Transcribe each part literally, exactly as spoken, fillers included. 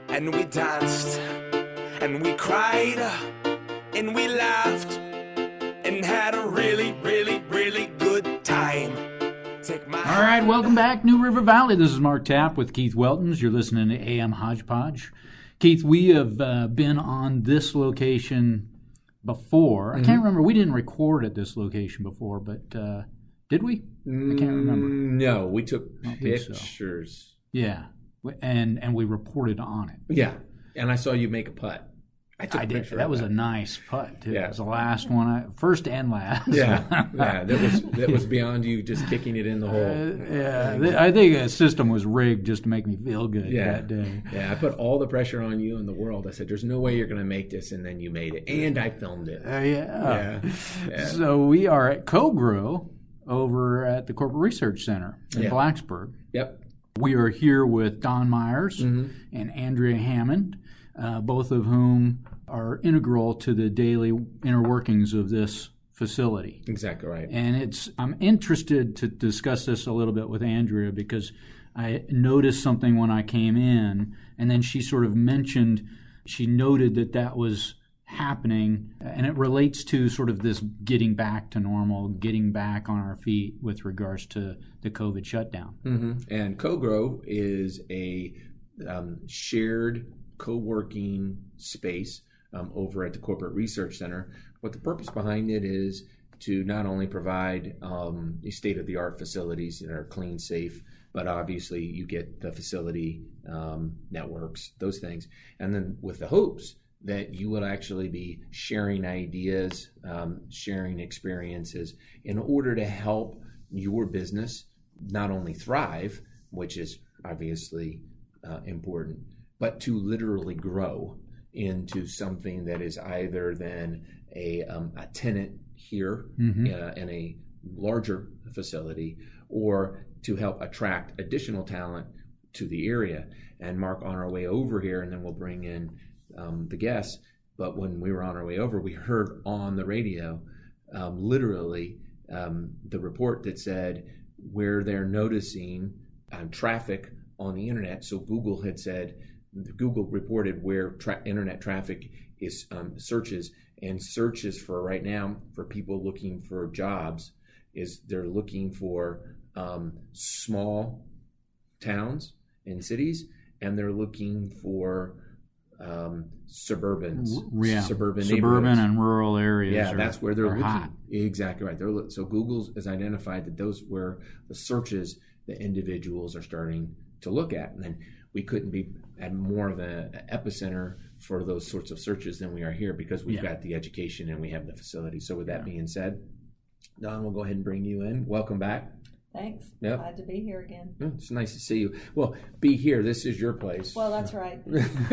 and we danced, and we cried, and we laughed, and had a really, really, really good time. Take my All right, welcome back, New River Valley. This is Mark Tapp with Keith Weltons. You're listening to A M Hodgepodge. Keith, we have uh, been on this location before. Mm-hmm. I can't remember. We didn't record at this location before, but uh, did we? I can't remember. No, we took pictures. So. Yeah, and and we reported on it. Yeah, and I saw you make a putt. I took I a did. picture. That of was that. a nice putt, too. Yeah. It was the last one, I, first and last. Yeah, yeah. That was that was beyond you just kicking it in the hole. Uh, yeah, th- I think the system was rigged just to make me feel good yeah. that day. Yeah, I put all the pressure on you in the world. I said, "There's no way you're going to make this," and then you made it, and I filmed it. Uh, yeah. Yeah. yeah. So we are at CoGrow over at the Corporate Research Center in yeah. Blacksburg. Yep. We are here with Don Myers mm-hmm. and Andrea Hammond, uh, both of whom are integral to the daily inner workings of this facility. Exactly right. And it's I'm interested to discuss this a little bit with Andrea because I noticed something when I came in, and then she sort of mentioned, she noted that that was happening, and it relates to sort of this getting back to normal, getting back on our feet with regards to the COVID shutdown. Mm-hmm. And CoGrow is a um, shared co-working space Um, over at the Corporate Research Center. What the purpose behind it is to not only provide um, state-of-the-art facilities that are clean, safe, but obviously you get the facility um, networks, those things, and then with the hopes that you will actually be sharing ideas, um, sharing experiences in order to help your business not only thrive, which is obviously uh, important, but to literally grow into something that is either then a, um, a tenant here mm-hmm. uh, in a larger facility, or to help attract additional talent to the area. And Mark, on our way over here, and then we'll bring in um, the guests, but when we were on our way over, we heard on the radio um, literally um, the report that said where they're noticing um, traffic on the internet. So Google had said, Google reported where tra- internet traffic is um, searches, and searches for right now for people looking for jobs is they're looking for um, small towns and cities, and they're looking for um, suburban yeah. suburban suburban and rural areas. Yeah, are, that's where they're looking. Hot. Exactly right. They're so Google has identified that those were the searches that individuals are starting to look at, and then we couldn't be at more of an epicenter for those sorts of searches than we are here because we've yeah. got the education and we have the facility. So with that yeah. being said, Don, we'll go ahead and bring you in. Welcome back. Thanks. Yep. Glad to be here again. It's nice to see you. Well, be here. This is your place. Well, that's right.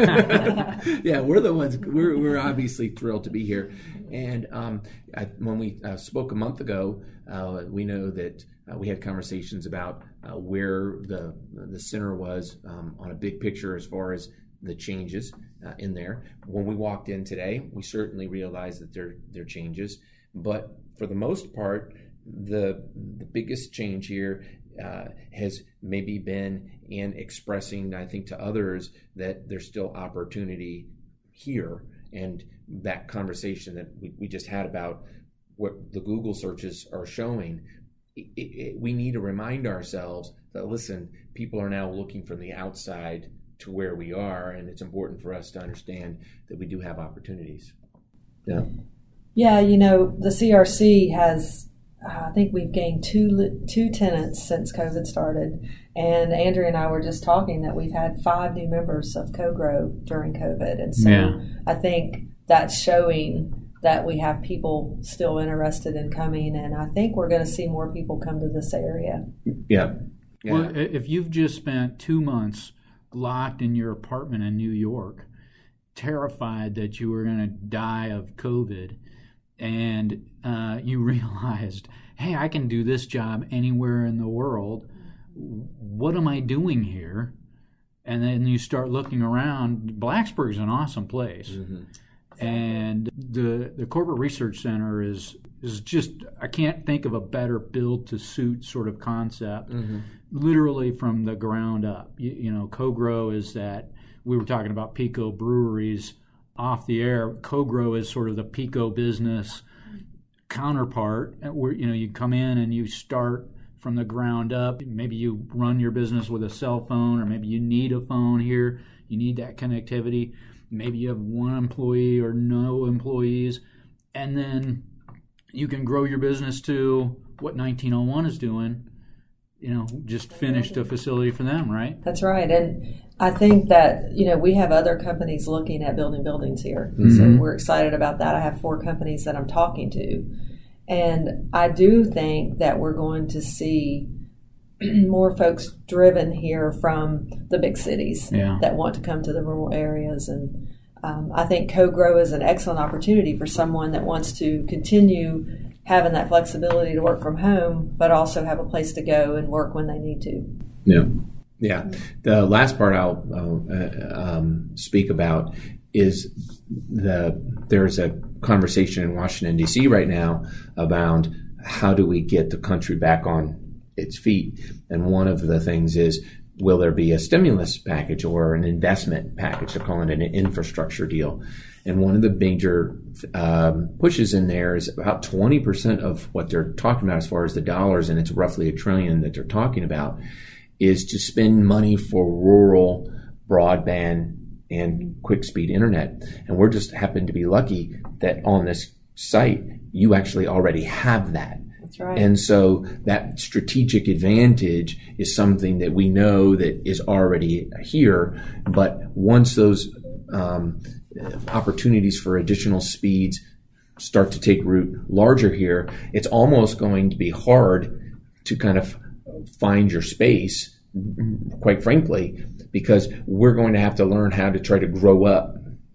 Yeah, we're the ones. We're we're obviously thrilled to be here. And um, I, when we uh, spoke a month ago, uh, we know that uh, we had conversations about uh, where the the center was um, on a big picture as far as the changes uh, in there. When we walked in today, we certainly realized that there there are changes, but for the most part, the the biggest change here uh, has maybe been in expressing, I think, to others that there's still opportunity here. And that conversation that we, we just had about what the Google searches are showing, it, it, we need to remind ourselves that, listen, people are now looking from the outside to where we are, and it's important for us to understand that we do have opportunities. Yeah. Yeah, you know, the C R C has, I think we've gained two two tenants since COVID started. And Andrea and I were just talking that we've had five new members of CoGrow during COVID. And so yeah. I think that's showing that we have people still interested in coming. And I think we're going to see more people come to this area. Yeah. yeah. Well, if you've just spent two months locked in your apartment in New York, terrified that you were going to die of COVID, and uh, you realized, hey, I can do this job anywhere in the world. What am I doing here? And then you start looking around. Blacksburg's an awesome place. Mm-hmm. And the the Corporate Research Center is is just, I can't think of a better build-to-suit sort of concept, mm-hmm. literally from the ground up. You, you know, CoGrow is that we were talking about Pico breweries off the air. CoGrow is sort of the Pico business counterpart, where you know you come in and you start from the ground up. Maybe you run your business with a cell phone, or maybe you need a phone here. You need that connectivity. Maybe you have one employee or no employees, and then you can grow your business to what nineteen oh one is doing. You know, just finished a facility for them, right? That's right. And I think that, you know, we have other companies looking at building buildings here. Mm-hmm. So we're excited about that. I have four companies that I'm talking to. And I do think that we're going to see more folks driven here from the big cities yeah. that want to come to the rural areas. And um, I think CoGrow is an excellent opportunity for someone that wants to continue having that flexibility to work from home, but also have a place to go and work when they need to. Yeah. Yeah. The last part I'll uh, um, speak about is the there's a conversation in Washington, D C right now about how do we get the country back on its feet. And one of the things is, will there be a stimulus package or an investment package? They're calling it an infrastructure deal. And one of the major um, pushes in there is about twenty percent of what they're talking about as far as the dollars, and it's roughly a trillion that they're talking about, is to spend money for rural broadband and quick speed internet. And we're just happen to be lucky that on this site, you actually already have that. That's right. And so that strategic advantage is something that we know that is already here. But once those um, opportunities for additional speeds start to take root larger here, it's almost going to be hard to kind of find your space, quite frankly, because we're going to have to learn how to try to grow up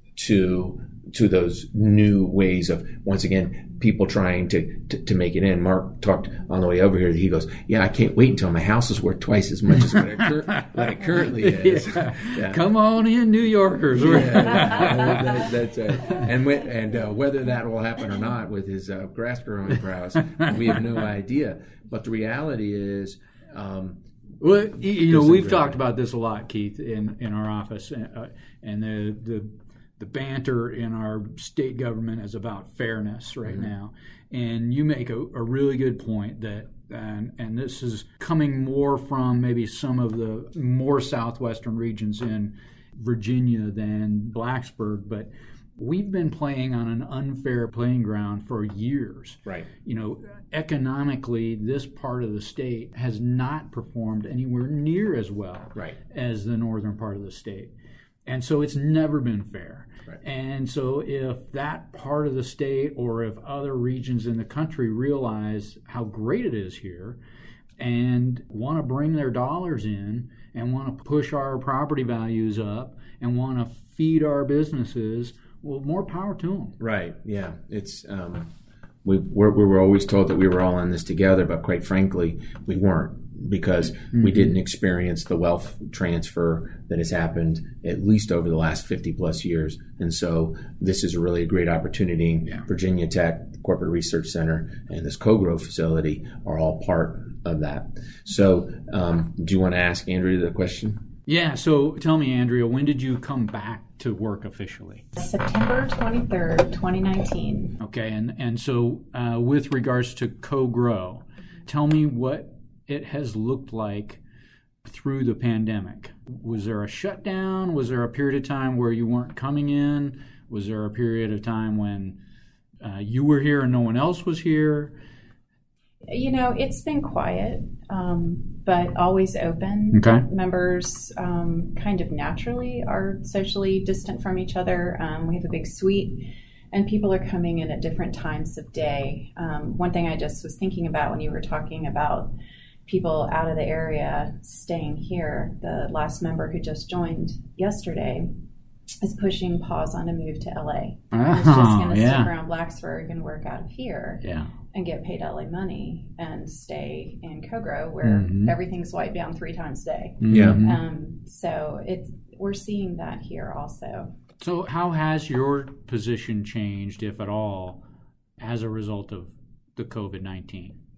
to to those new ways of, once again, people trying to, to, to make it in. Mark talked on the way over here. He goes, yeah, I can't wait until my house is worth twice as much as what it, cur- what it currently is. Yeah. Yeah. Come on in, New Yorkers. Yeah, that, that's uh, and w- and uh, whether that will happen or not with his uh, grass growing prowess, we have no idea. But the reality is, um, well, you know, we've talked about this a lot, Keith, in, in our office, uh, and the the the banter in our state government is about fairness right mm-hmm. now. And you make a, a really good point that, and, and this is coming more from maybe some of the more southwestern regions in Virginia than Blacksburg, but we've been playing on an unfair playing ground for years. Right. You know, economically, this part of the state has not performed anywhere near as well right. as the northern part of the state. And so it's never been fair. Right. And so if that part of the state or if other regions in the country realize how great it is here and want to bring their dollars in and want to push our property values up and want to feed our businesses, well, more power to them. Right. Yeah. It's um, we we're, we were always told that we were all in this together, but quite frankly, we weren't, because mm-hmm. we didn't experience the wealth transfer that has happened at least over the last fifty plus years. And so this is a really great opportunity. Yeah. Virginia Tech, the Corporate Research Center, and this CoGrow facility are all part of that. So um, do you want to ask Andrea the question? Yeah. So tell me, Andrea, when did you come back to work officially? September twenty-third, twenty nineteen. Okay. And, and so uh, with regards to CoGrow, tell me what it has looked like through the pandemic. Was there a shutdown? Was there a period of time where you weren't coming in? Was there a period of time when uh, you were here and no one else was here? You know, it's been quiet, um, but always open. Okay. Members um, kind of naturally are socially distant from each other. Um, we have a big suite, and people are coming in at different times of day. Um, one thing I just was thinking about when you were talking about people out of the area staying here, the last member who just joined yesterday is pushing pause on a move to L A. Oh, He's just going to yeah. stick around Blacksburg and work out of here yeah. and get paid L A money and stay in CoGrow where mm-hmm. everything's wiped down three times a day. Yeah. Um, so it's we're seeing that here also. So how has your position changed, if at all, as a result of the COVID nineteen?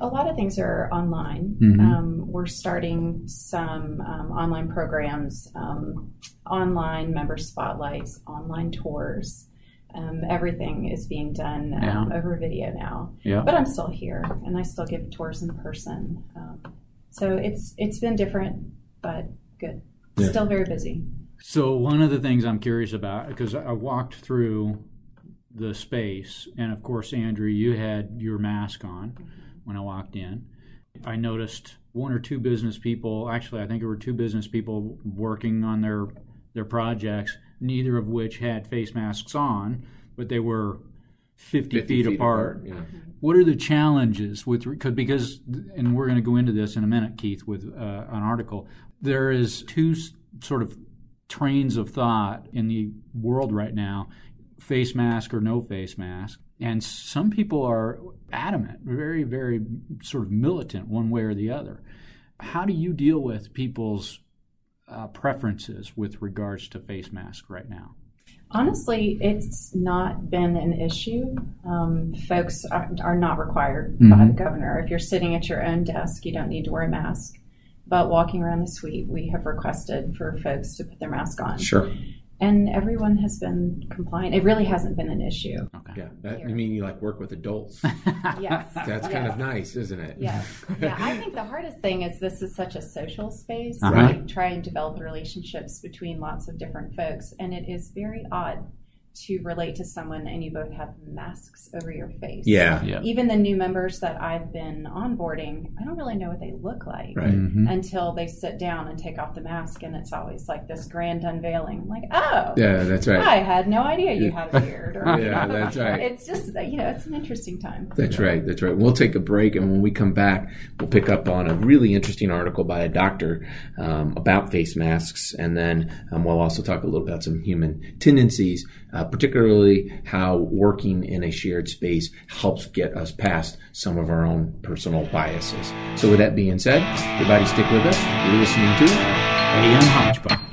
A lot of things are online. Mhm. Um, we're starting some um, online programs, um, online member spotlights, online tours. Um, everything is being done um, Yeah. over video now. Yeah. But I'm still here, and I still give tours in person. Um, so it's it's been different, but good. Yeah. Still very busy. So one of the things I'm curious about, because I walked through the space, and of course, Andrew, you had your mask on when I walked in. I noticed one or two business people, actually I think there were two business people working on their their projects, neither of which had face masks on, but they were fifty, feet, apart. Yeah. What are the challenges with, cause, because, and we're going to go into this in a minute, Keith, with uh, an article. There is two s- sort of trains of thought in the world right now, face mask or no face mask. And some people are adamant, very, very sort of militant one way or the other. How do you deal with people's uh, preferences with regards to face mask right now? Honestly, it's not been an issue. Um, folks are, are not required Mhm. by the governor. If you're sitting at your own desk, you don't need to wear a mask. But walking around the suite, we have requested for folks to put their mask on. Sure. And everyone has been compliant. It really hasn't been an issue. Okay. Yeah. That, you mean you like work with adults? Yes. That's kind Yes. of nice, isn't it? Yes. Yeah, I think the hardest thing is this is such a social space. Uh-huh. We try and develop relationships between lots of different folks, and it is very odd to relate to someone and you both have masks over your face. Yeah. Yeah. Even the new members that I've been onboarding, I don't really know what they look like Right. Mhm. until they sit down and take off the mask, and it's always like this grand unveiling. I'm like, oh, Yeah, that's right. I had no idea you had a beard. Or, Yeah, that's right. It's just, you know, it's an interesting time. That's right. That's right. We'll take a break, and when we come back, we'll pick up on a really interesting article by a doctor um, about face masks, and then um, we'll also talk a little about some human tendencies, uh, particularly how working in a shared space helps get us past some of our own personal biases. So with that being said, everybody stick with us. You're listening to A M Hodgepodge.